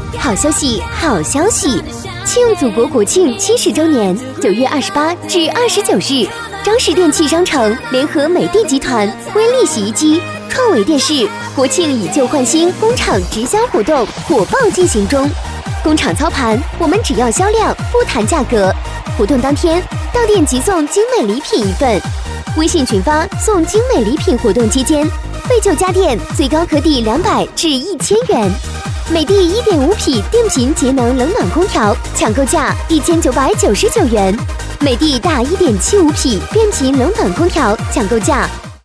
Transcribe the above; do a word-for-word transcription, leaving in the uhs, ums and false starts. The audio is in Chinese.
好消息，好消息！庆祖国国庆七十周年，九月二十八至二十九日，张氏电器商城联合美的集团、威力洗衣机、创维电视，国庆以旧换新工厂直销活动火爆进行中。工厂操盘，我们只要销量，不谈价格。活动当天到店即送精美礼品一份，微信群发送精美礼品活动期间，废旧家电最高可抵两百至一千元。美的 一点五 匹电瓶节能冷暖空调抢购价一千九百九十九元，美的大 一点七五 匹变频冷暖空调抢购价